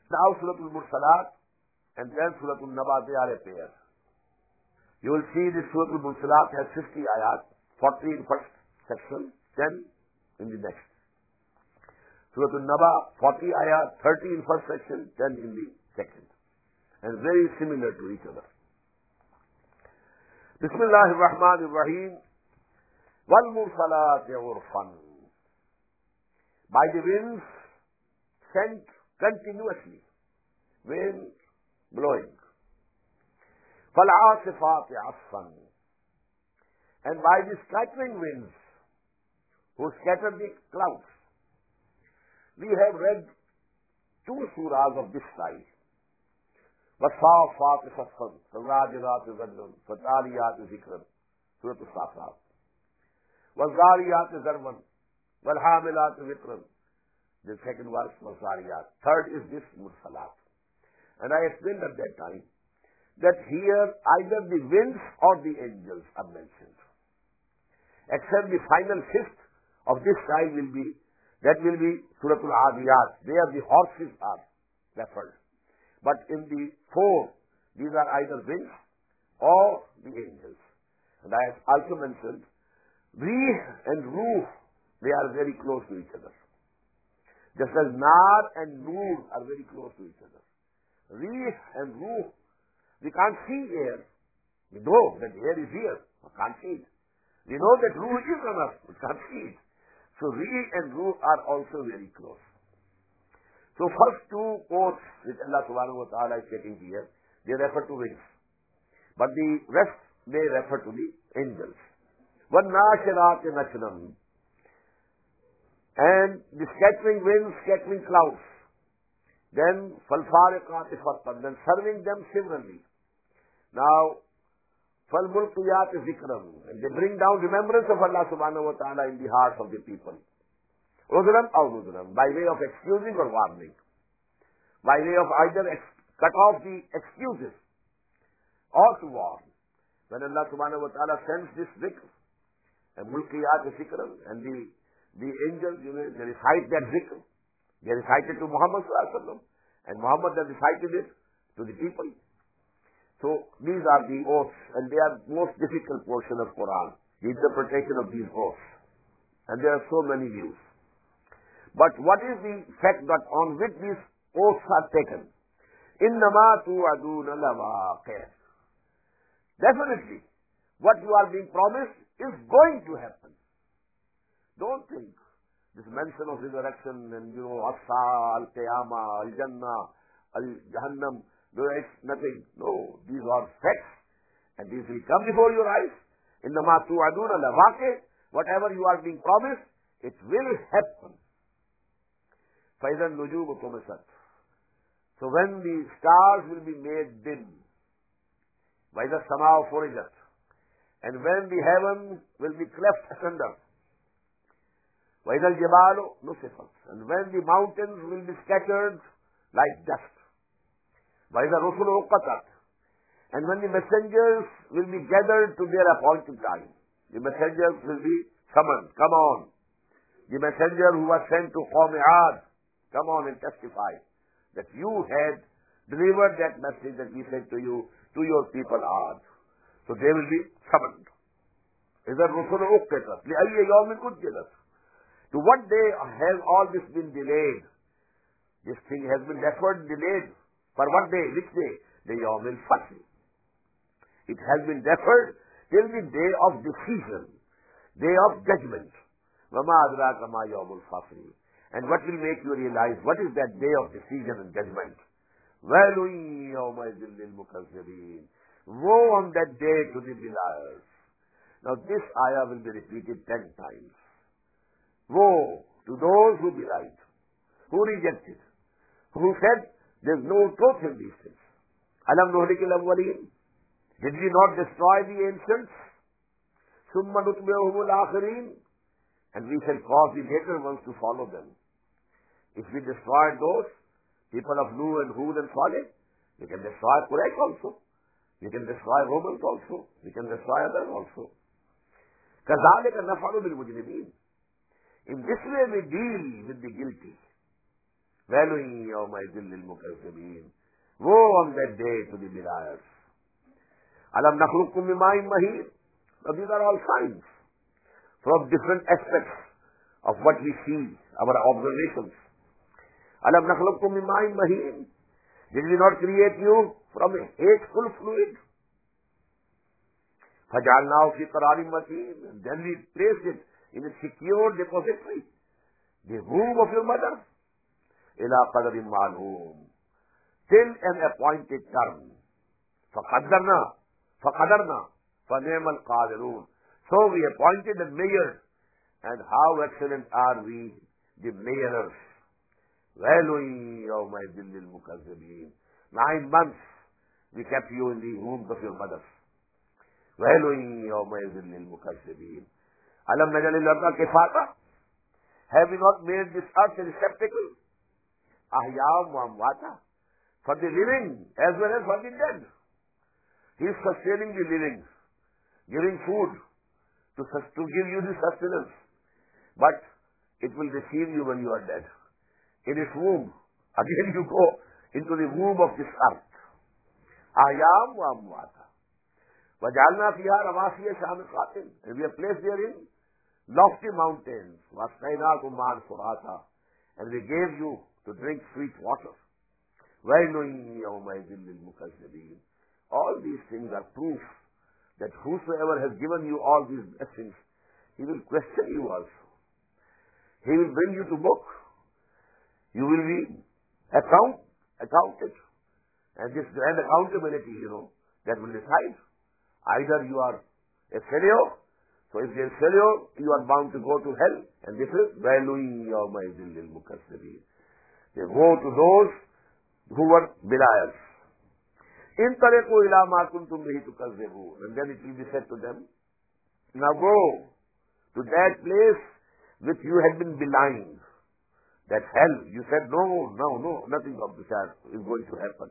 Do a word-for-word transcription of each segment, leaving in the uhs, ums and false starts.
Now Surah Al-Mursalat and then Surah Al-Naba, they are a pair. You will see this Surah Al-Mursalat has fifty ayat, forty in first section, ten in the next. Surah Al-Naba, forty ayat, thirty in first section, ten in the second. And very similar to each other. Bismillah ar-Rahman ar-Rahim. Wal-Mursalat urfan. By the winds sent continuously, wind blowing. Fal-Asifat asfan. And by the scattering winds who scatter the clouds. We have read two surahs of this style. وَالصَّافَّاتِ صَفًّا فَالرَّاجِرَاتِ ذَرْوًا فَالتَّالِيَاتِ ذِكْرًا Surah Al-Safat. وَالزَّارِيَاتِ ذَرْوًا وَالْحَامِلَاتِ وِقْرًا. The second verse was Zariyat. Third is this Mursalat. And I explained at that time that here either the winds or the angels are mentioned. Except the final fifth of this style will be, that will be Surah Al-Adiyat. There the horses are referred. But in the four, these are either winds or the angels. And I have also mentioned, Rih and Ruh, they are very close to each other. Just as Nar and Nur are very close to each other. Rih and Ruh, we can't see air. We know that air is here. We can't see it. We know that Ruh is on us. We can't see it. So Rih and Ruh are also very close. So first two quotes which Allah subhanahu wa ta'ala is taking here, they refer to winds. But the rest may refer to the angels. وَالنَّاشِرَاتِ نَشْرًا. And the scattering winds, scattering clouds. Then فَالْفَارِقَاتِ فَرْقًا. Then serving them similarly. Now, فَالْمُلْقِيَاتِ ذِكْرًا. And they bring down remembrance of Allah subhanahu wa ta'ala in the hearts of the people. Udran or Udran, by way of excusing or warning. By way of either ex- cut off the excuses or to warn. When Allah subhanahu wa ta'ala sends this zikr, and mulkiyat zikran, and the, the angels, you know, they recite that zikr. They recite it to Muhammad sallallahu alaihi wasallam, and Muhammad has recited it to the people. So these are the oaths, and they are most difficult portion of Quran, the interpretation of these oaths. And there are so many views. But what is the fact that on which these oaths are taken? إِنَّمَا تُوعَدُونَ لَوَاقِعٌ. Definitely, what you are being promised is going to happen. Don't think this mention of resurrection and, you know, Asa, Al-Qiyamah, Al-Jannah, Al-Jahannam, no, it's nothing. No, these are facts, and these will come before your eyes. إِنَّمَا تُوعَدُونَ لَوَاقِعٌ. Whatever you are being promised, it will happen. فَإِذَا النُّجُومُ طُمِسَتْ. So when the stars will be made dim, وَإِذَا السَّمَاءُ فُرِجَتْ. And when the heaven will be cleft asunder, وَإِذَا الْجِبَالُ نُصِفَتْ. And when the mountains will be scattered like dust, وَإِذَا الرُّسُلُ أُقَّتَتْ. And when the messengers will be gathered to their appointed time, the messengers will be summoned. Come on. The messenger who was sent to Qawm Aad, come on and testify that you had delivered that message that we sent to you, to your people Aad. So they will be summoned. إِذَا الرُّسُلُ أُقِّتَتْ لِأَيِّ يَوْمٍ أُجِّلَتْ. To what day has all this been delayed? This thing has been deferred, delayed. For what day? Which day? The Yawm al-Fasl. It has been deferred till the day of decision, day of judgment. وَمَا أَدْرَاكَ مَا يَوْمُ الْفَصْلِ. And what will make you realize what is that day of decision and judgment? وَيْلٌ يَوْمَئِذٍ لِلْمُكَذِّبِينَ. Woe on that day to the deniers. Now this ayah will be repeated ten times. Woe to those who denied, who rejected, who said there is no truth in these things. أَلَمْ نُهْلِكِ الْأَوَّلِينَ. Did we not destroy the ancients? ثُمَّ نُتْبِعُهُمُ الْآخِرِينَ. And we shall cause the later ones to follow them. If we destroyed those, people of Nuh and Hud and Saleh, we can destroy Quraysh also. We can destroy Romans also. We can destroy others also. كَذَلِكَ نَفْعَلُ بِالْمُجْرِمِينَ. In this way we deal with the guilty. وَيْلٌ يَوْمَئِذٍ لِلْمُكَذِّبِينَ. Woe on that day to the deniers. أَلَمْ نَخْلُقكُّم مِّن مَّاءٍ مَّهِينٍ. Now these are all signs from different aspects of what we see, our observations. أَلَمْ نَخْلُقكُّم مِّن مَّاءٍ مَّهِينٍ. Did we not create you from a hateful fluid? فَجَعَلْنَاهُ فِي قَرَارٍ مَّكِينٍ. Then we placed it in a secure depository, the womb of your mother. إِلَى قَدَرٍ مَّعْلُومٍ. Till an appointed term. فَقَدَّرْنَا فَقَدَرْنَا فَنِعْمَ الْقَادِرُونَ. So we appointed and measured, and how excellent are we, the measurers. وَيْلٌ يَوْمَئِذٍ لِلْمُكَذِّبِينَ. Nine months we kept you in the womb of your mother. وَيْلٌ يَوْمَئِذٍ لِلْمُكَذِّبِينَ. أَلَمْ نَجْعَلِ الْأَرْضَ كِفَاتًا. Have we not made this earth a receptacle? أَحْيَاءً وَأَمْوَاتًا. For the living as well as for the dead. He is sustaining the living, giving food to, to give you the sustenance. But it will deceive you when you are dead. In its womb, again you go into the womb of this earth. أَحْيَاءً وَأَمْوَاتًا. وَجَعَلْنَا فِيهَا رَوَاسِيَ شَامِخَاتٍ. And we have placed therein lofty mountains. وَأَسْقَيْنَاكُم مَّاءً فُرَاتًا. And we gave you to drink sweet water. وَيْلٌ يَوْمَئِذٍ لِلْمُكَذِّبِينَ. All these things are proof that whosoever has given you all these blessings, he will question you also. He will bring you to book. You will be account, accounted. And this grand accountability, you know, that will decide. Either you are a failure, so if you are a failure, you are bound to go to hell. And this is وَيْلٌ يَوْمَئِذٍ لِلْمُكَذِّبِينَ. They go to those who were deniers. انطلقوا إلى ما كنتم به تكذبون. And then it will be said to them, now go to that place which you had been belying. That hell. You said, no, no, no, nothing of this is going to happen.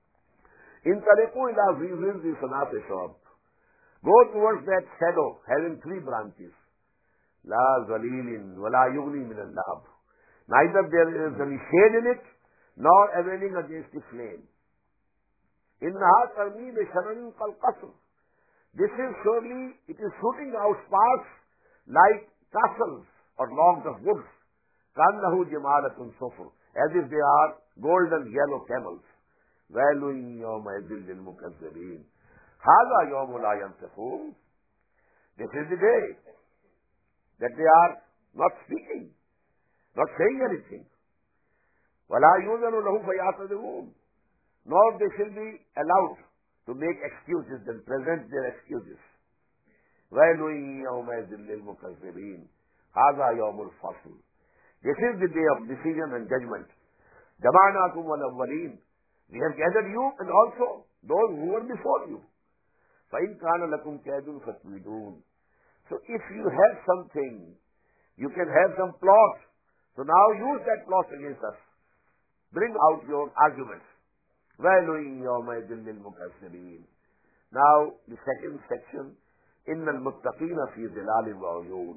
انطلقوا إلى ذي ظل ثلاث شعب. Go towards that shadow having three branches. لا ظليل ولا يغني من اللهب. Neither there is any shade in it, nor availing against the flame. إِنَّهَا تَرْمِي بِشَرَرٍ كَالْقَصْرِ. This is surely, it is shooting out sparks like castles or logs of wood. كَأَنَّهُ جِمَالَةٌ صُفْرٌ. As if they are golden yellow camels. وَيْلٌ يَوْمَئِذٍ لِلْمُكَذِّبِينَ. هَذَا يَوْمُ لَا يَنْطِقُونَ. This is the day that they are not speaking, not saying anything. وَلَا يُؤْذَنُ لَهُمْ فَيَعْتَذِرُونَ. Nor they shall be allowed to make excuses and present their excuses. وَيْلٌ يَوْمَئِذٍ لِلْمُكَذِّبِينَ. هَذَا يَوْمُ الْفَصْلِ. This is the day of decision and judgment. جَمَعْنَاكُمْ وَالْأَوَّلِينَ. We have gathered you and also those who were before you. فَإِنْ كَانَ لَكُمْ كَيْدٌ فَكِيدُونَ. So if you have something, you can have some plot. So now use that plot against us. Bring out your arguments. وَيْلٌ يَوْمَئِذٍ لِلْمُكَذِّبِينَ. Now the second section, إِنَّ الْمُتَّقِينَ فِي ظِلَالٍ وَعُيُونٍ.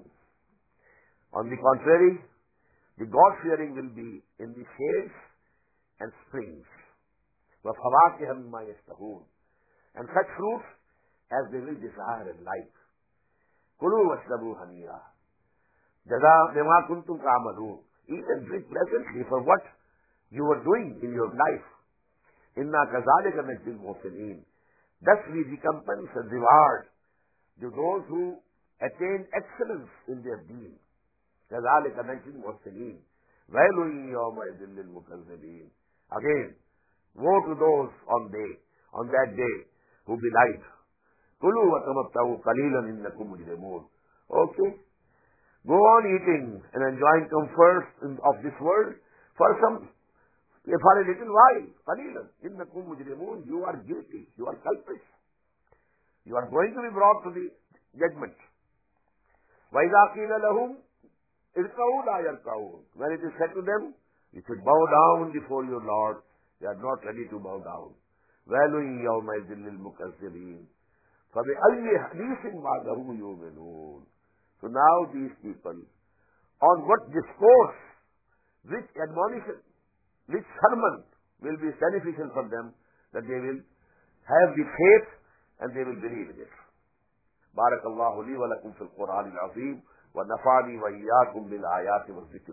On the contrary, the God-fearing will be in the shades and springs. وَفَوَاكِهَ مِمَّا يَشْتَهُونَ. And such fruits as they will desire and like. كُلُوا وَاشْرَبُوا هَنِيئًا جَزَاءً بِمَا كُنتُمْ تَعْمَلُونَ. Eat and drink pleasantly for what you were doing in your life. إِنَّا كَذَلِكَ نَجْزِي الْمُحْسِنِينَ. Thus we recompense and reward to those who attain excellence in their deen. كَذَلِكَ نَجْزِي الْمُحْسِنِينَ. وَيْلٌ يَوْمَئِذٍ لِلْمُكَذِّبِينَ. Again, woe to those on day, on that day who belied. كُلُوا وَتَمَتَّعُوا قَلِيلًا إِنَّكُمْ مُجْرِمُونَ. Okay, go on eating and enjoying comforts of this world for some, for a little while. قَلِيلًا إِنَّكُمْ مُجْرِمُونَ. You are guilty. You are culprits. You are going to be brought to the judgment. وَإِذَا قِيلَ لَهُمْ ارْكَعُوا لَا يَرْكَعُونَ. When it is said to them, you should bow down before your Lord, they are not ready to bow down. وَيْلٌ يَوْمَئِذٍ لِلْمُكَذِّبِينَ. فَبِأَيِّ حَدِيثٍ بَعْدَهُ يُؤْمِنُونَ. So now these people, on what discourse, which admonition which sermon will be beneficial for them, that they will have the faith and they will believe in it. بارك الله لي ولكم في القرآن العظيم ونفعني وإياكم بالآيات والذكر